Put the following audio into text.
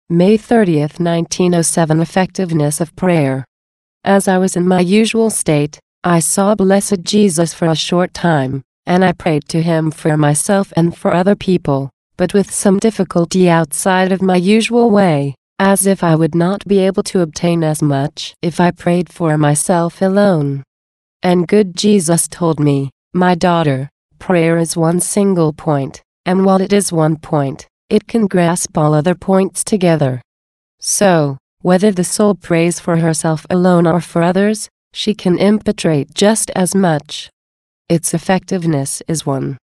May 30th, 1907. Effectiveness of prayer. As I was in my usual state, I saw Blessed Jesus for a short time, and I prayed to him for myself and for other people, but with some difficulty outside of my usual way, as if I would not be able to obtain as much if I prayed for myself alone. And good Jesus told me, "My daughter, prayer is one single point, and while it is one point, it can grasp all other points together." So, whether the soul prays for herself alone or for others, she can impetrate just as much. Its effectiveness is one.